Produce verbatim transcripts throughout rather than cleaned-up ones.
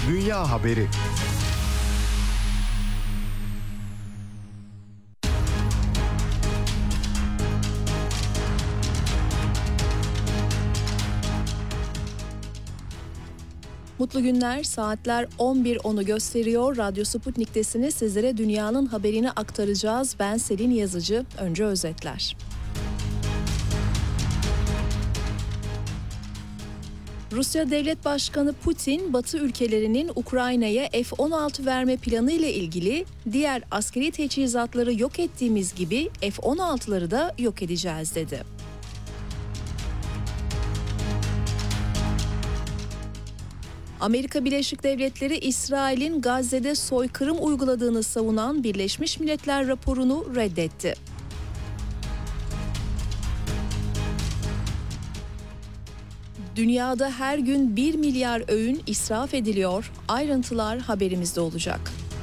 Dünya haberi. Mutlu günler, saatler on bir onu gösteriyor. Radyo Sputnik'tesiniz. Sizlere dünyanın haberini aktaracağız. Ben Selin Yazıcı. Önce özetler. Rusya Devlet Başkanı Putin, Batı ülkelerinin Ukrayna'ya F on altı verme planı ile ilgili diğer askeri teçhizatları yok ettiğimiz gibi F on altıları da yok edeceğiz dedi. Amerika Birleşik Devletleri, İsrail'in Gazze'de soykırım uyguladığını savunan Birleşmiş Milletler raporunu reddetti. Dünyada her gün bir milyar öğün israf ediliyor. Ayrıntılar haberimizde olacak.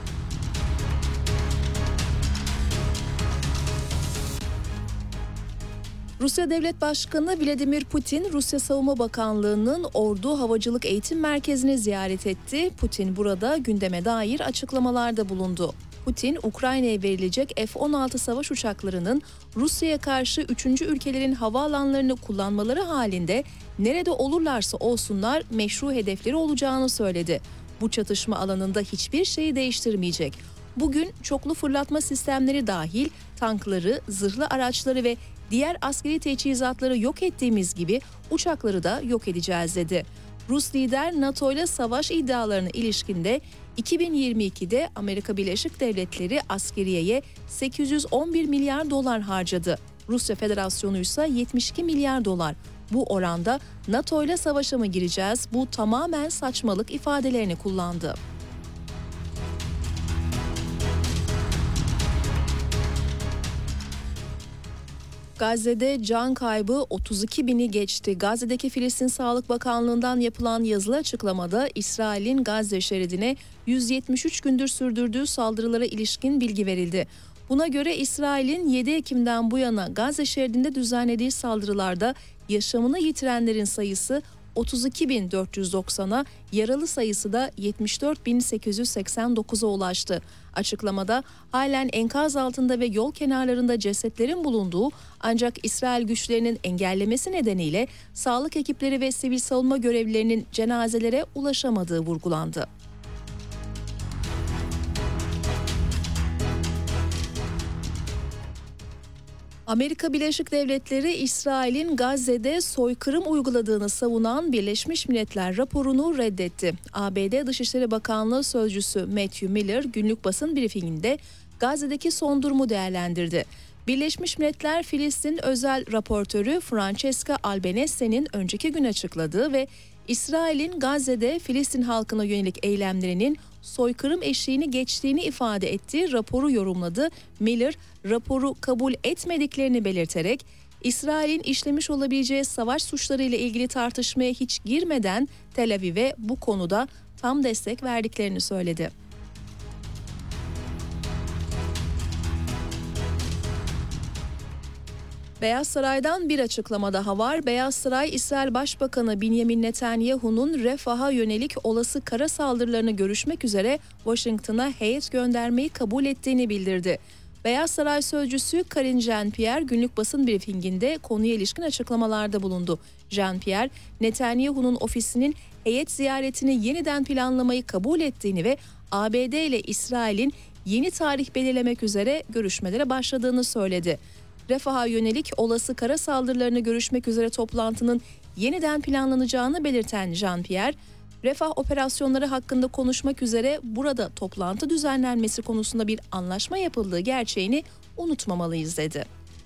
Rusya Devlet Başkanı Vladimir Putin, Rusya Savunma Bakanlığı'nın Ordu Havacılık Eğitim Merkezi'ni ziyaret etti. Putin burada gündeme dair açıklamalarda bulundu. Putin, Ukrayna'ya verilecek F on altı savaş uçaklarının Rusya'ya karşı üçüncü ülkelerin havaalanlarını kullanmaları halinde nerede olurlarsa olsunlar meşru hedefleri olacağını söyledi. Bu çatışma alanında hiçbir şeyi değiştirmeyecek. Bugün çoklu fırlatma sistemleri dahil tankları, zırhlı araçları ve diğer askeri teçhizatları yok ettiğimiz gibi uçakları da yok edeceğiz dedi. Rus lider NATO ile savaş iddialarına ilişkinde iki bin yirmi ikide Amerika Birleşik Devletleri askeriyeye sekiz yüz on bir milyar dolar harcadı. Rusya Federasyonu ise yetmiş iki milyar dolar. Bu oranda NATO ile savaşa mı gireceğiz? Bu tamamen saçmalık ifadelerini kullandı. Gazze'de can kaybı otuz iki bini geçti. Gazze'deki Filistin Sağlık Bakanlığı'ndan yapılan yazılı açıklamada İsrail'in Gazze şeridine yüz yetmiş üç gündür sürdürdüğü saldırılara ilişkin bilgi verildi. Buna göre İsrail'in yedi Ekim'den bu yana Gazze şeridinde düzenlediği saldırılarda yaşamını yitirenlerin sayısı otuz iki bin dört yüz doksana, yaralı sayısı da yetmiş dört bin sekiz yüz seksen dokuza ulaştı. Açıklamada halen enkaz altında ve yol kenarlarında cesetlerin bulunduğu ancak İsrail güçlerinin engellemesi nedeniyle sağlık ekipleri ve sivil savunma görevlilerinin cenazelere ulaşamadığı vurgulandı. Amerika Birleşik Devletleri, İsrail'in Gazze'de soykırım uyguladığını savunan Birleşmiş Milletler raporunu reddetti. A B D Dışişleri Bakanlığı Sözcüsü Matthew Miller günlük basın briefinginde Gazze'deki son durumu değerlendirdi. Birleşmiş Milletler Filistin Özel Raportörü Francesca Albanese'nin önceki gün açıkladığı ve İsrail'in Gazze'de Filistin halkına yönelik eylemlerinin soykırım eşiğini geçtiğini ifade ettiği raporu yorumladı. Miller, raporu kabul etmediklerini belirterek, İsrail'in işlemiş olabileceği savaş suçları ile ilgili tartışmaya hiç girmeden Tel Aviv'e bu konuda tam destek verdiklerini söyledi. Beyaz Saray'dan bir açıklama daha var. Beyaz Saray, İsrail Başbakanı Benjamin Netanyahu'nun Refah'a yönelik olası kara saldırılarını görüşmek üzere Washington'a heyet göndermeyi kabul ettiğini bildirdi. Beyaz Saray sözcüsü Karine Jean-Pierre günlük basın briefinginde konuya ilişkin açıklamalarda bulundu. Jean-Pierre, Netanyahu'nun ofisinin heyet ziyaretini yeniden planlamayı kabul ettiğini ve A B D ile İsrail'in yeni tarih belirlemek üzere görüşmelere başladığını söyledi. Refah'a yönelik olası kara saldırılarını görüşmek üzere toplantının yeniden planlanacağını belirten Jean-Pierre, Refah operasyonları hakkında konuşmak üzere burada toplantı düzenlenmesi konusunda bir anlaşma yapıldığı gerçeğini unutmamalıyız dedi.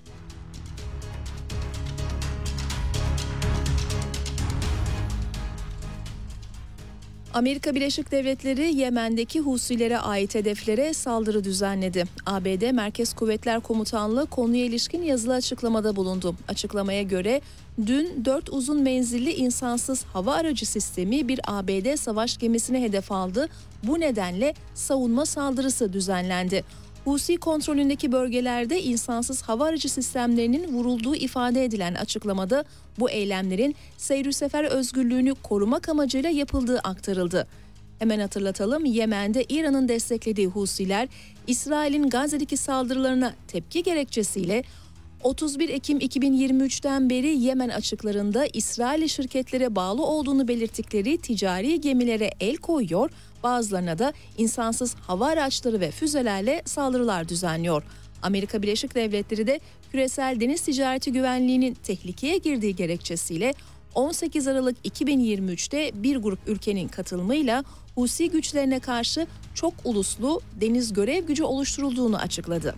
Amerika Birleşik Devletleri Yemen'deki Husilere ait hedeflere saldırı düzenledi. A B D Merkez Kuvvetler Komutanlığı konuya ilişkin yazılı açıklamada bulundu. Açıklamaya göre dün dört uzun menzilli insansız hava aracı sistemi bir A B D savaş gemisine hedef aldı. Bu nedenle savunma saldırısı düzenlendi. Husi kontrolündeki bölgelerde insansız hava aracı sistemlerinin vurulduğu ifade edilen açıklamada bu eylemlerin seyr-ü sefer özgürlüğünü korumak amacıyla yapıldığı aktarıldı. Hemen hatırlatalım, Yemen'de İran'ın desteklediği Husiler, İsrail'in Gazze'deki saldırılarına tepki gerekçesiyle otuz bir Ekim iki bin yirmi üçten beri Yemen açıklarında İsrail şirketlere bağlı olduğunu belirttikleri ticari gemilere el koyuyor, bazılarına da insansız hava araçları ve füzelerle saldırılar düzenliyor. Amerika Birleşik Devletleri de küresel deniz ticareti güvenliğinin tehlikeye girdiği gerekçesiyle on sekiz Aralık iki bin yirmi üçte bir grup ülkenin katılımıyla Husi güçlerine karşı çok uluslu deniz görev gücü oluşturulduğunu açıkladı.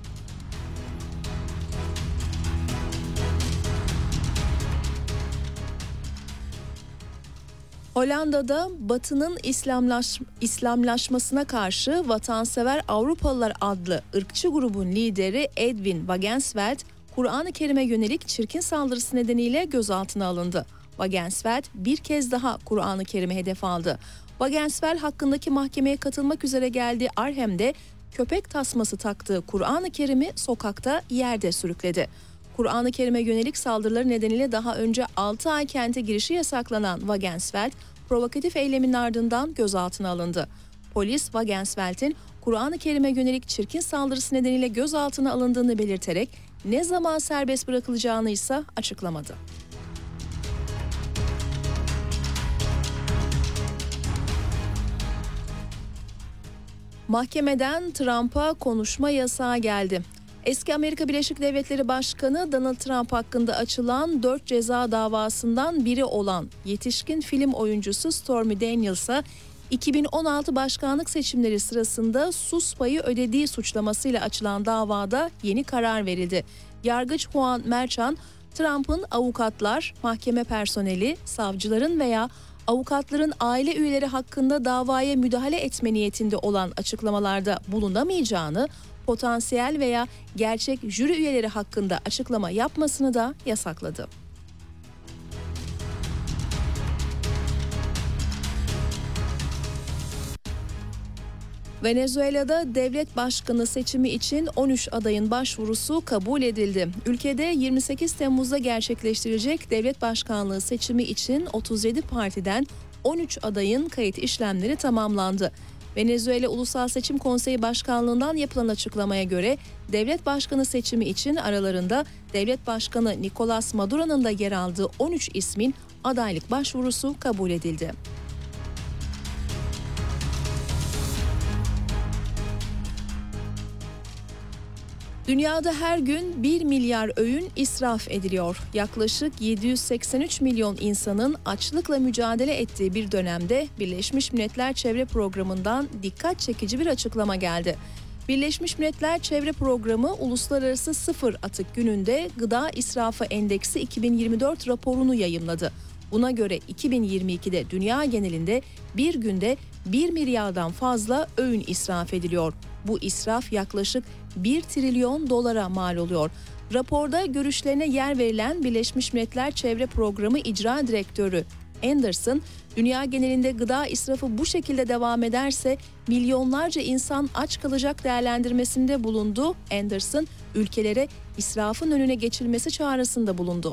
Hollanda'da Batı'nın İslamlaş, İslamlaşmasına karşı Vatansever Avrupalılar adlı ırkçı grubun lideri Edwin Wagensveld, Kur'an-ı Kerim'e yönelik çirkin saldırısı nedeniyle gözaltına alındı. Wagensveld bir kez daha Kur'an-ı Kerim'e hedef aldı. Wagensveld hakkındaki mahkemeye katılmak üzere geldiği Arnhem'de köpek tasması taktığı Kur'an-ı Kerim'i sokakta yerde sürükledi. Kur'an-ı Kerim'e yönelik saldırıları nedeniyle daha önce altı ay kente girişi yasaklanan Wagensveld, provokatif eylemin ardından gözaltına alındı. Polis, Wagensveld'in Kur'an-ı Kerim'e yönelik çirkin saldırısı nedeniyle gözaltına alındığını belirterek ne zaman serbest bırakılacağını ise açıklamadı. Mahkemeden Trump'a konuşma yasağı geldi. Eski Amerika Birleşik Devletleri Başkanı Donald Trump hakkında açılan dört ceza davasından biri olan yetişkin film oyuncusu Stormy Daniels'a iki bin on altı başkanlık seçimleri sırasında sus payı ödediği suçlamasıyla açılan davada yeni karar verildi. Yargıç Juan Merchan, Trump'ın avukatlar, mahkeme personeli, savcıların veya avukatların aile üyeleri hakkında davaya müdahale etme niyetinde olan açıklamalarda bulunamayacağını, potansiyel veya gerçek jüri üyeleri hakkında açıklama yapmasını da yasakladı. Venezuela'da devlet başkanı seçimi için on üç adayın başvurusu kabul edildi. Ülkede yirmi sekiz Temmuz'da gerçekleştirilecek devlet başkanlığı seçimi için otuz yedi partiden on üç adayın kayıt işlemleri tamamlandı. Venezuela Ulusal Seçim Konseyi Başkanlığı'ndan yapılan açıklamaya göre devlet başkanı seçimi için aralarında devlet başkanı Nicolás Maduro'nun da yer aldığı on üç ismin adaylık başvurusu kabul edildi. Dünyada her gün bir milyar öğün israf ediliyor. Yaklaşık yedi yüz seksen üç milyon insanın açlıkla mücadele ettiği bir dönemde Birleşmiş Milletler Çevre Programı'ndan dikkat çekici bir açıklama geldi. Birleşmiş Milletler Çevre Programı Uluslararası Sıfır Atık Günü'nde Gıda İsrafı Endeksi iki bin yirmi dört raporunu yayımladı. Buna göre iki bin yirmi ikide dünya genelinde bir günde bir milyardan fazla öğün israf ediliyor. Bu israf yaklaşık bir trilyon dolara mal oluyor. Raporda görüşlerine yer verilen Birleşmiş Milletler Çevre Programı İcra Direktörü Anderson, dünya genelinde gıda israfı bu şekilde devam ederse milyonlarca insan aç kalacak değerlendirmesinde bulundu. Anderson, ülkelere israfın önüne geçilmesi çağrısında bulundu.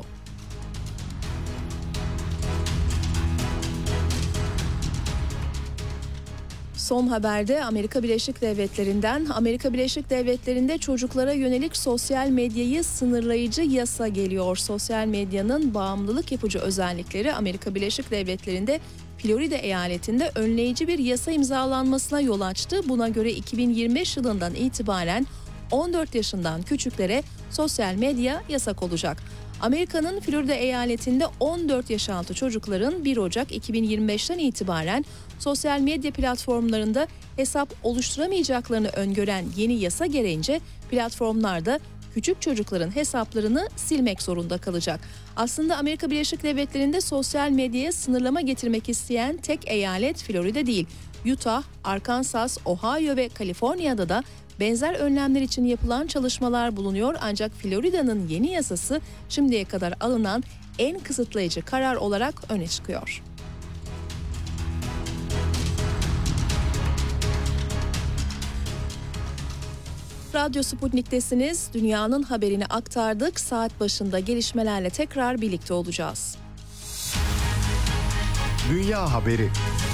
Son haberde Amerika Birleşik Devletleri'nden, Amerika Birleşik Devletleri'nde çocuklara yönelik sosyal medyayı sınırlayıcı yasa geliyor. Sosyal medyanın bağımlılık yapıcı özellikleri Amerika Birleşik Devletleri'nde Florida eyaletinde önleyici bir yasa imzalanmasına yol açtı. Buna göre iki bin yirmi beş yılından itibaren on dört yaşından küçüklere sosyal medya yasak olacak. Amerika'nın Florida eyaletinde on dört yaş altı çocukların bir Ocak iki bin yirmi beşten itibaren sosyal medya platformlarında hesap oluşturamayacaklarını öngören yeni yasa gereğince platformlarda küçük çocukların hesaplarını silmek zorunda kalacak. Aslında Amerika Birleşik Devletleri'nde sosyal medyaya sınırlama getirmek isteyen tek eyalet Florida değil. Utah, Arkansas, Ohio ve Kaliforniya'da da benzer önlemler için yapılan çalışmalar bulunuyor, ancak Florida'nın yeni yasası şimdiye kadar alınan en kısıtlayıcı karar olarak öne çıkıyor. Radyo Sputnik'tesiniz. Dünyanın haberini aktardık. Saat başında gelişmelerle tekrar birlikte olacağız. Dünya haberi.